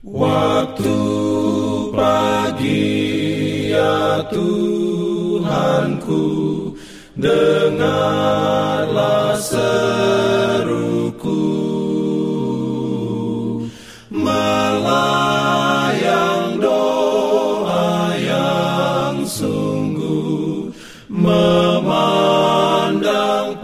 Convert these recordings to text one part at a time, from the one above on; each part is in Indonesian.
Waktu pagi ya Tuhanku, dengarlah seruku, melayang doa yang sungguh, memandang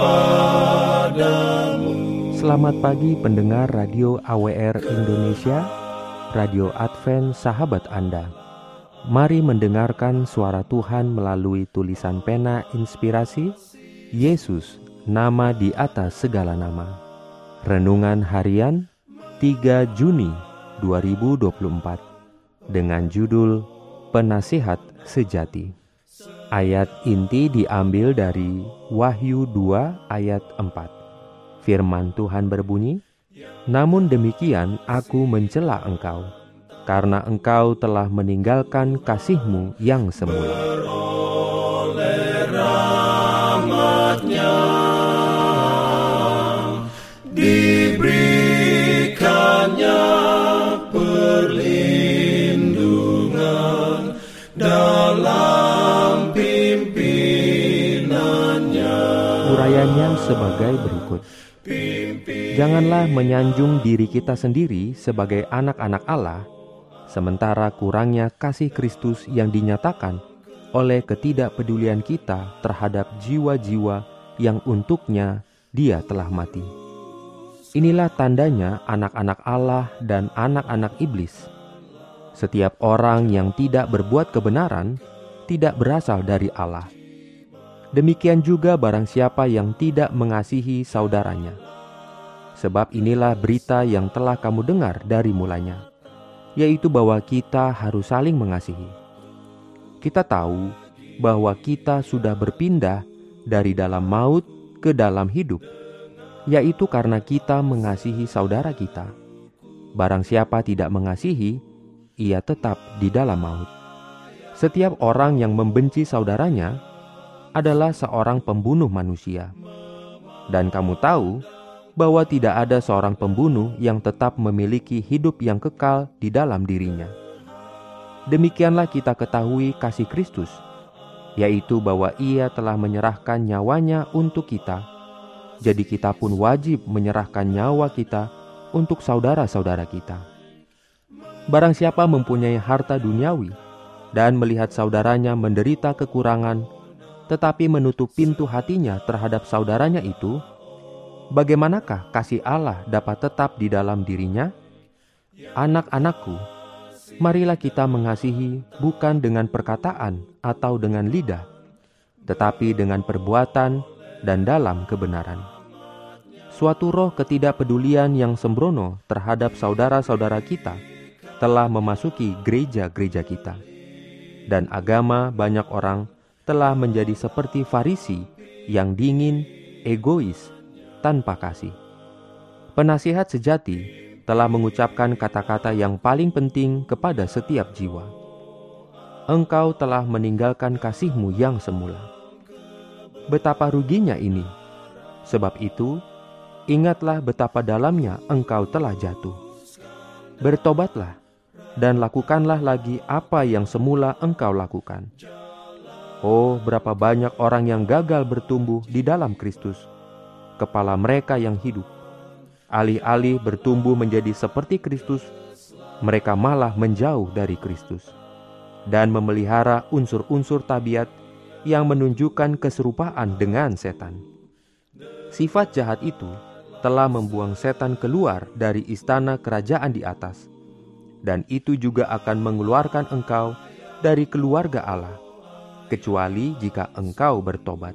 padamu. Selamat pagi pendengar Radio AWR Indonesia, Radio Advent Sahabat Anda. Mari mendengarkan suara Tuhan melalui tulisan pena inspirasi, Yesus, nama di atas segala nama. Renungan harian 3 Juni 2024 dengan judul Penasihat Sejati. Ayat inti diambil dari Wahyu 2 ayat 4. Firman Tuhan berbunyi, "Namun demikian aku mencela engkau, karena engkau telah meninggalkan kasih-Mu yang semula." Beroleh rahmat-Nya, diberikannya perlindungan dalam pimpinannya. Urayanya sebagai berikut. Janganlah menyanjung diri kita sendiri sebagai anak-anak Allah, sementara kurangnya kasih Kristus yang dinyatakan oleh ketidakpedulian kita terhadap jiwa-jiwa yang untuknya Dia telah mati. Inilah tandanya anak-anak Allah dan anak-anak iblis. Setiap orang yang tidak berbuat kebenaran tidak berasal dari Allah. Demikian juga barang siapa yang tidak mengasihi saudaranya. Sebab inilah berita yang telah kamu dengar dari mulanya, yaitu bahwa kita harus saling mengasihi. Kita tahu bahwa kita sudah berpindah dari dalam maut ke dalam hidup, yaitu karena kita mengasihi saudara kita. Barang siapa tidak mengasihi, ia tetap di dalam maut. Setiap orang yang membenci saudaranya adalah seorang pembunuh manusia. Dan kamu tahu bahwa tidak ada seorang pembunuh yang tetap memiliki hidup yang kekal di dalam dirinya. Demikianlah kita ketahui kasih Kristus, yaitu bahwa Ia telah menyerahkan nyawanya untuk kita. Jadi kita pun wajib menyerahkan nyawa kita untuk saudara-saudara kita. Barang siapa mempunyai harta duniawi dan melihat saudaranya menderita kekurangan, tetapi menutup pintu hatinya terhadap saudaranya itu, bagaimanakah kasih Allah dapat tetap di dalam dirinya? Anak-anakku, marilah kita mengasihi bukan dengan perkataan atau dengan lidah, tetapi dengan perbuatan dan dalam kebenaran. Suatu roh ketidakpedulian yang sembrono terhadap saudara-saudara kita telah memasuki gereja-gereja kita. Dan agama banyak orang telah menjadi seperti Farisi yang dingin, egois, tanpa kasih. Penasihat sejati telah mengucapkan kata-kata yang paling penting kepada setiap jiwa. Engkau telah meninggalkan kasih-Mu yang semula. Betapa ruginya ini. Sebab itu, ingatlah betapa dalamnya engkau telah jatuh. Bertobatlah dan lakukanlah lagi apa yang semula engkau lakukan. Oh, berapa banyak orang yang gagal bertumbuh di dalam Kristus, kepala mereka yang hidup. Alih-alih bertumbuh menjadi seperti Kristus, mereka malah menjauh dari Kristus dan memelihara unsur-unsur tabiat yang menunjukkan keserupaan dengan setan. Sifat jahat itu telah membuang setan keluar dari istana kerajaan di atas, dan itu juga akan mengeluarkan engkau dari keluarga Allah, kecuali jika engkau bertobat.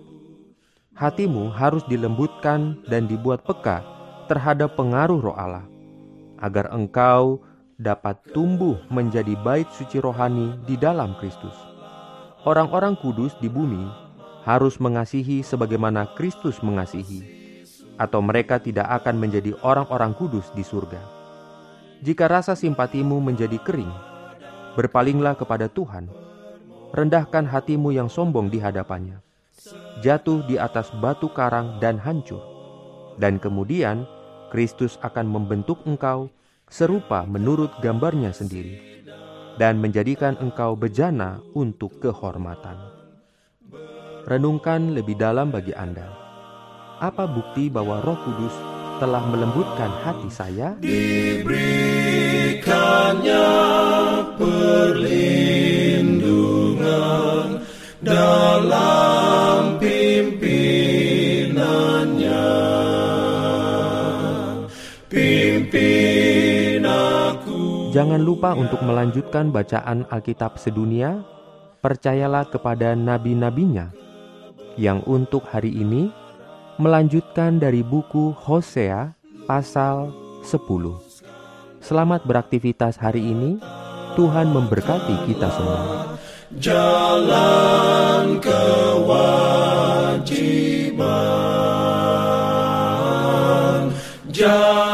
Hatimu harus dilembutkan dan dibuat peka terhadap pengaruh Roh Allah, agar engkau dapat tumbuh menjadi bait suci rohani di dalam Kristus. Orang-orang kudus di bumi harus mengasihi sebagaimana Kristus mengasihi, atau mereka tidak akan menjadi orang-orang kudus di surga. Jika rasa simpatimu menjadi kering, berpalinglah kepada Tuhan. Rendahkan hatimu yang sombong di hadapannya. Jatuh di atas batu karang dan hancur. Dan kemudian Kristus akan membentuk engkau serupa menurut gambarnya sendiri, dan menjadikan engkau bejana untuk kehormatan. Renungkan lebih dalam bagi Anda. Apa bukti bahwa Roh Kudus telah melembutkan hati saya? Diberikannya perlindungan dalam pimpinannya. Pimpin aku. Jangan lupa untuk melanjutkan bacaan Alkitab sedunia. Percayalah kepada nabi-nabinya yang untuk hari ini melanjutkan dari buku Hosea pasal 10. Selamat beraktivitas hari ini. Tuhan memberkati kita semua. Jalan kewajiban.